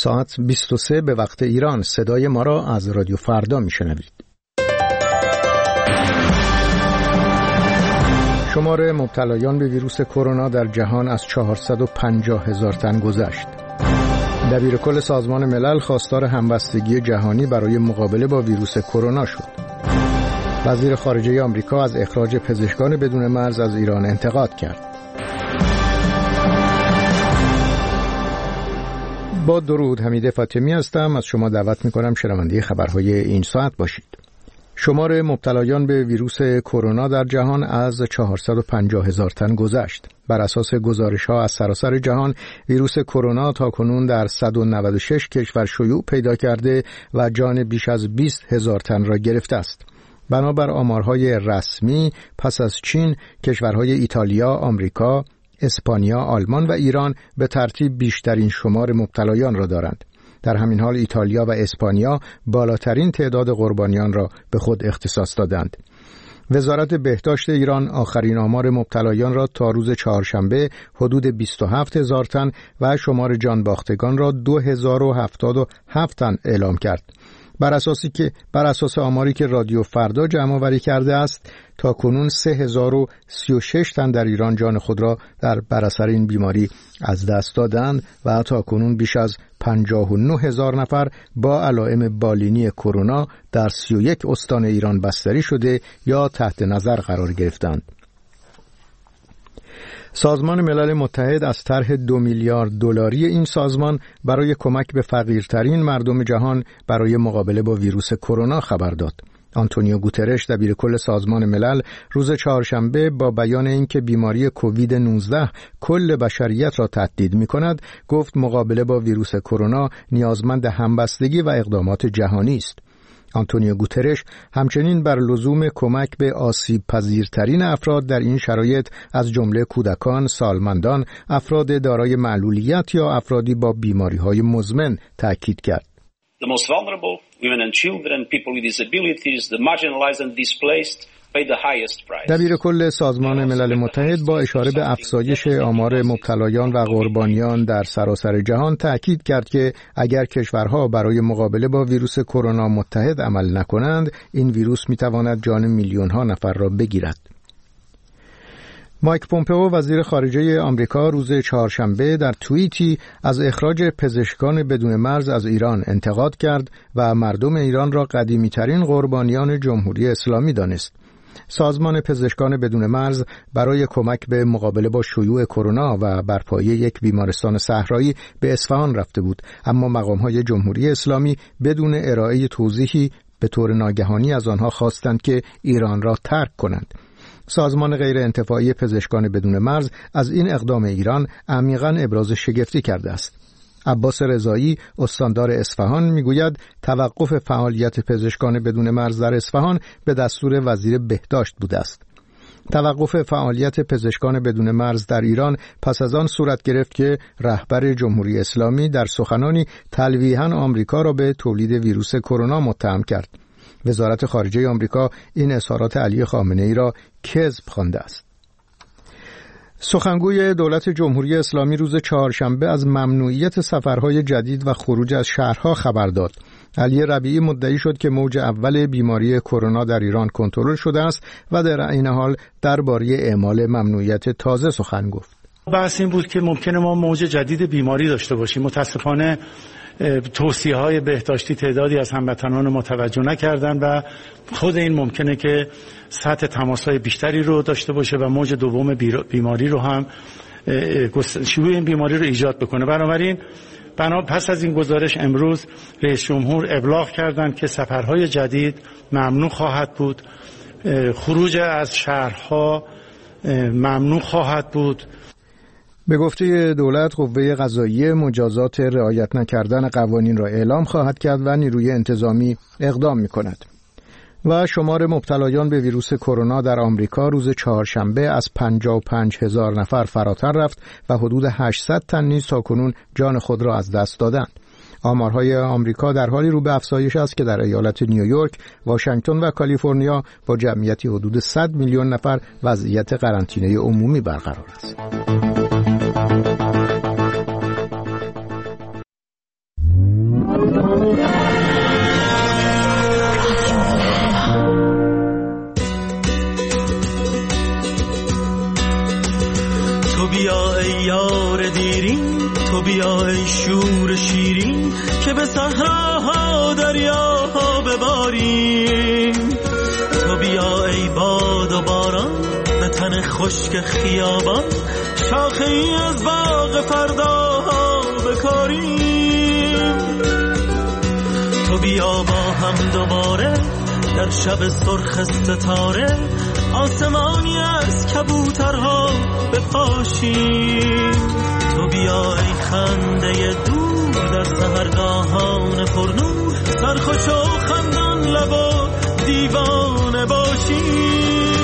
ساعت 23 به وقت ایران. صدای ما را از رادیو فردا میشنوید. شمار مبتلایان به ویروس کرونا در جهان از 450,000 تن گذشت. دبیرکل سازمان ملل خواستار همبستگی جهانی برای مقابله با ویروس کرونا شد. وزیر خارجه آمریکا از اخراج پزشکان بدون مرز از ایران انتقاد کرد. با درود، حمید فاطمی هستم. از شما دعوت می‌کنم شنونده خبرهای این ساعت باشید. شمار مبتلایان به ویروس کرونا در جهان از 450,000 تن گذشت. بر اساس گزارش‌ها از سراسر جهان، ویروس کرونا تاکنون در 196 کشور شیوع پیدا کرده و جان بیش از 20,000 تن را گرفته است. بنابر آمارهای رسمی، پس از چین، کشورهای ایتالیا، آمریکا، اسپانیا، آلمان و ایران به ترتیب بیشترین شمار مبتلایان را دارند. در همین حال ایتالیا و اسپانیا بالاترین تعداد قربانیان را به خود اختصاص دادند. وزارت بهداشت ایران آخرین آمار مبتلایان را تا روز چهارشنبه حدود 27,000 تن و شمار جان باختگان را 2,077 تن اعلام کرد. بر اساس آماری که رادیو فردا جمع آوری کرده است، تا کنون 3,036 تن در ایران جان خود را بر اثر این بیماری از دست دادند و تا کنون بیش از 59,000 نفر با علائم بالینی کرونا در 31 استان ایران بستری شده یا تحت نظر قرار گرفتند. سازمان ملل متحد از طرح 2 میلیارد دلاری این سازمان برای کمک به فقیرترین مردم جهان برای مقابله با ویروس کرونا خبر داد. آنتونیو گوترش دبیرکل سازمان ملل روز چهارشنبه با بیان اینکه بیماری کووید 19 کل بشریت را تهدید می‌کند، گفت مقابله با ویروس کرونا نیازمند همبستگی و اقدامات جهانی است. آنتونیو گوترش همچنین بر لزوم کمک به آسیب پذیرترین افراد در این شرایط از جمله کودکان، سالمندان، افراد دارای معلولیت یا افرادی با بیماری‌های مزمن تاکید کرد. The most vulnerable, women and children, people with disabilities, the marginalized and displaced pay the highest price. دبیرکل سازمان ملل متحد با اشاره به افزایش آمار مبتلایان و قربانیان در سراسر جهان تأکید کرد که اگر کشورها برای مقابله با ویروس کرونا متحد عمل نکنند، این ویروس میتواند جان میلیون‌ها نفر را بگیرد. مایک پومپئو وزیر خارجه آمریکا روز چهارشنبه در توییتی از اخراج پزشکان بدون مرز از ایران انتقاد کرد و مردم ایران را قدیمی‌ترین قربانیان جمهوری اسلامی دانست. سازمان پزشکان بدون مرز برای کمک به مقابله با شیوع کرونا و برپایی یک بیمارستان صحرایی به اصفهان رفته بود، اما مقام‌های جمهوری اسلامی بدون ارائه توضیحی به طور ناگهانی از آنها خواستند که ایران را ترک کنند. سازمان غیر انتفاعی پزشکان بدون مرز از این اقدام ایران عمیقاً ابراز شگفتی کرده است. عباس رضایی استاندار اصفهان میگوید توقف فعالیت پزشکان بدون مرز در اصفهان به دستور وزیر بهداشت بوده است. توقف فعالیت پزشکان بدون مرز در ایران پس از آن صورت گرفت که رهبر جمهوری اسلامی در سخنانی تلویحاً آمریکا را به تولید ویروس کرونا متهم کرد. وزارت خارجه آمریکا این اظهارات علی خامنه‌ای را کذب خوانده است. سخنگوی دولت جمهوری اسلامی روز چهارشنبه از ممنوعیت سفرهای جدید و خروج از شهرها خبر داد. علی ربیعی مدعی شد که موج اول بیماری کرونا در ایران کنترل شده است و در این حال درباره اعمال ممنوعیت تازه سخن گفت. بحث این بود که ممکنه ما موج جدید بیماری داشته باشیم. متاسفانه توصیه‌های بهداشتی تعدادی از هموطنان متوجه نکردن و خود این ممکنه که سطح تماس‌های بیشتری رو داشته باشه و موج دوم بیماری رو هم شیوع این بیماری رو ایجاد بکنه. بنابراین پس از این گزارش امروز رئیس جمهور ابلاغ کردند که سفرهای جدید ممنوع خواهد بود، خروج از شهرها ممنوع خواهد بود. به گفته دولت، قوه قضاییه مجازات رعایت نکردن قوانین را اعلام خواهد کرد و نیروی انتظامی اقدام می‌کند. و شمار مبتلایان به ویروس کرونا در آمریکا روز چهارشنبه از 55,000 نفر فراتر رفت و حدود 800 تن نیز تاکنون جان خود را از دست دادند. آمارهای آمریکا در حالی رو به افزایش است که در ایالت نیویورک، واشنگتن و کالیفرنیا با جمعیتی حدود 100 میلیون نفر وضعیت قرنطینه عمومی برقرار است. ای شور شیرین که به صحراها دریاها بباریم. تو بیا ای باد و باران به تن خشک خیابان، شاخه ای از باغ فرداها بکاریم. تو بیا با هم دوباره در شب سرخ ستاره، آسمانی از کبوترها بپاشیم. تو بیا ای خنده دور در سحرگاهان پرنور، سرخوش و خندان لب و دیوانه باشیم.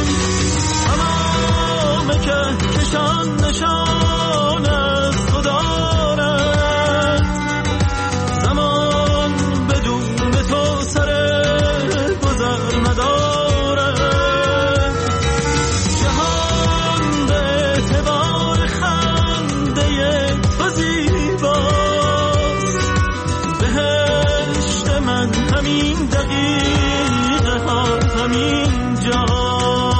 تمام کهکشان نشان از تو دارد، زمان بدون تو سر گذر ندارد. جهان به اعتبار خنده تو زیباست، بهشت من همین دقیقه ها همین جاست.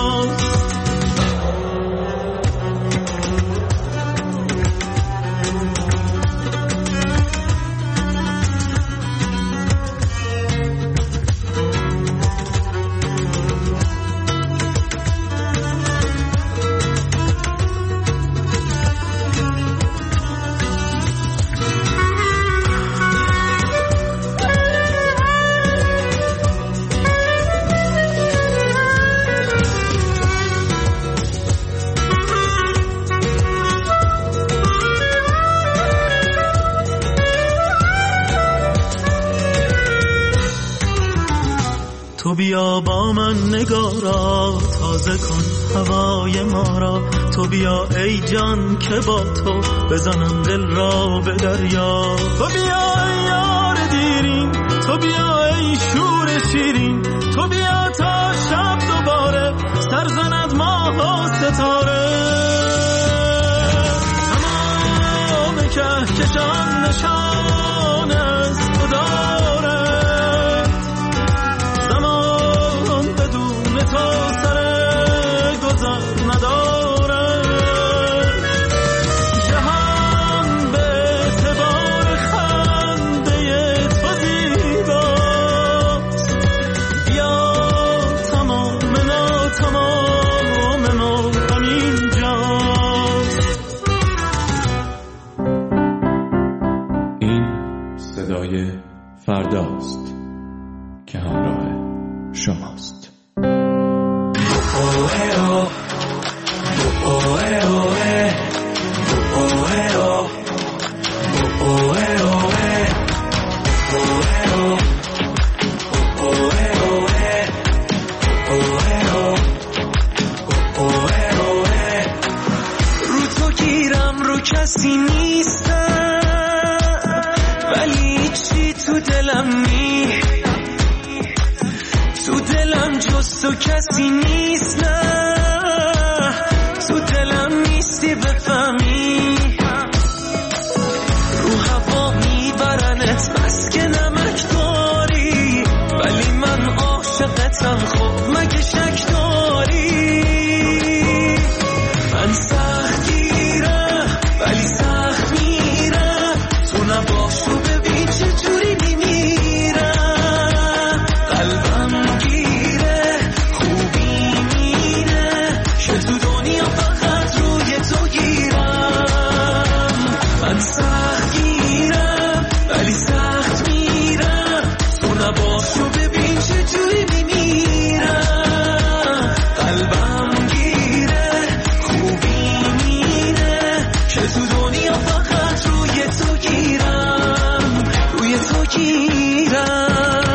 تو بیا با من نگارا تازه کن هوای ما را. تو بیا ای جان که با تو بزنم دل را به دریا. تو بیا ای یار دیرین، تو بیا ای شور شیرین، تو بیا تا شب دوباره سر زند ماه و ستاره. تمام کهکشان نشان از تو دارد، زمان بدون تو سر گذر ندارد. جهان به اعتبار خنده تو زیباست، بیا تمام ما همین جاست. این صدای فرداست که همراه شماست. رو تو گیرم رو کسی نیستم، ولی چی تو دلم نی، تو دلم جز تو کسی نیست. نه تو دلم نیستی بفهمی، رو هوا میبرنت بس که نمک داری، ولی من عاشقتم خب مگه شک داری. من سخت گیرم ولی سخت میرم، تو نباشو ببین چجوری میمیرم. قلبم گیره خوبی میره که تو دنیا فقط روی تو گیرم. من سخت گیرم ولی سخت میرم، تو نباشو ببین چجوری میمیرم. قلبم گیره خوبی میره که تو دنیا فقط روی تو گیرم، روی تو گیرم.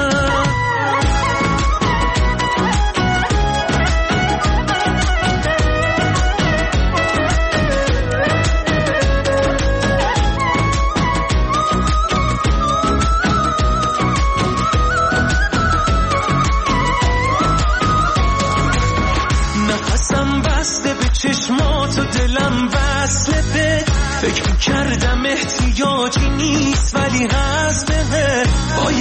نفسم بسته به چشمات و دلم وصله به، فکر کردم احتیاجی نیست ولی هست به. با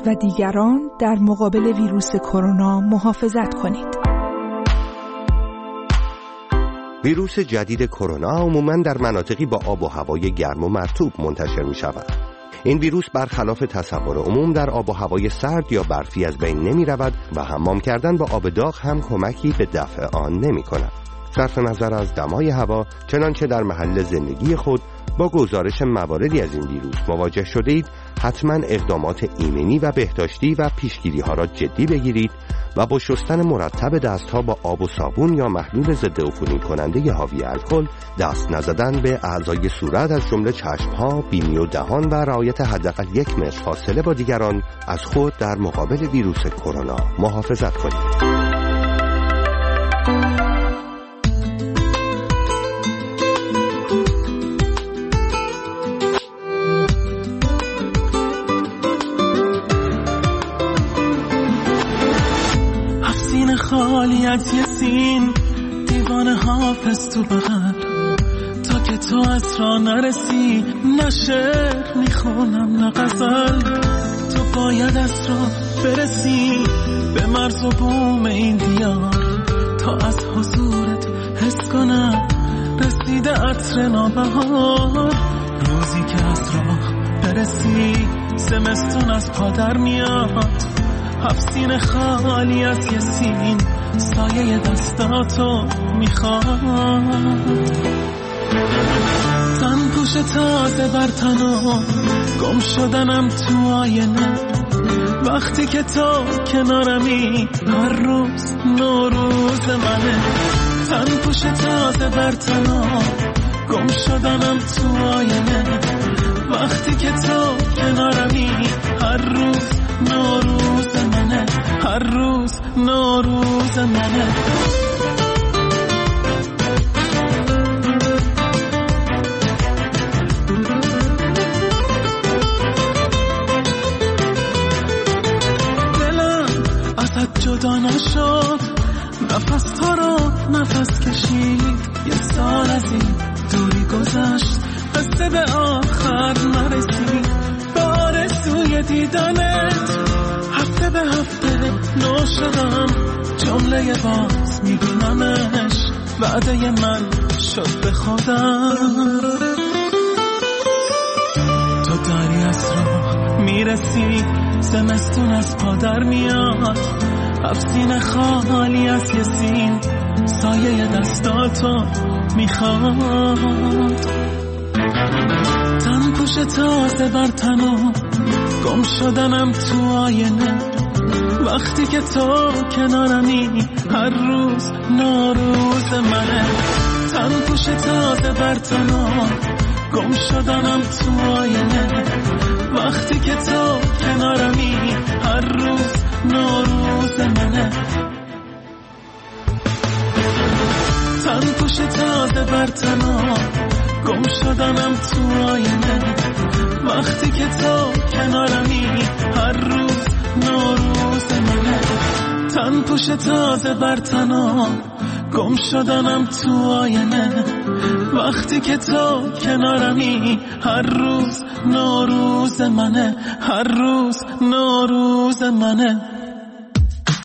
و دیگران در مقابل ویروس کرونا محافظت کنید. ویروس جدید کرونا عموماً در مناطقی با آب و هوای گرم و مرطوب منتشر می شود. این ویروس برخلاف تصور عموم در آب و هوای سرد یا برفی از بین نمی رود و حمام کردن با آب داغ هم کمکی به دفع آن نمی کند. صرف نظر از دمای هوا، چنانچه در محل زندگی خود با گزارش مواردی از این ویروس مواجه شده اید، حتما اقدامات ایمنی و بهداشتی و پیشگیری ها را جدی بگیرید و با شستن مرتب دستها با آب و صابون یا محلول ضد عفونی کننده حاوی الکل، دست نزدن به اعضای صورت از جمله چشم‌ها، بینی و دهان و رعایت حداقل 1 متر فاصله با دیگران از خود در مقابل ویروس کرونا محافظت کنید. خالی از یه سین دیوانه حافظ تو بغل، تا که تو اسرا نرسی نه شعر میخونم نه غزل. تو باید اسرا برسی به مرز و بوم این دیار، تا از حضورت حس کنم رسیده عطر نابهار. روزی که اسرا برسی زمستون از پا در میاد، 7 سین خالی از یه سین سایه دستاتو میخواد. تن پوش تازه بر تنو گم شدنم تو آینه، وقتی که تو کنارمی هر روز نوروز منه. تن پوش تازه بر تنو گم شدنم تو آینه، وقتی که تو کنارمی هر روز نوروز منه، هر روز نوروز منه. دلم ازت جدا نشد، نفس تو رو نفس کشید. یه سال از این دوری گذشت، قصه به آخر نرسید. به آرزوی دیدنت هفته به هفته نو شدم، جمله باز میبینمش وعده من شد به خودم. تو داری از راه میرسی، زمستون از پا در میاد. 7 سین خالی از یه سین سایه دستاتو میخواد. تن پوش تازه بر تنو گم شدنم تو آینه، وقتی که تو کنارمی هر روز نوروز منه. تن پوش تازه بر تنو گم شدنم تو آینه، وقتی که تو کنارمی هر روز نوروز منه. تن پوش تازه بر تنو گم شدنم تو آینه، وقتی که تو کنارمی هر روز نوروز منه. تن پوش تازه بر تنو گم شدنم تو آینه، وقتی که تو کنارمی هر روز نوروز منه، هر روز نوروز منه.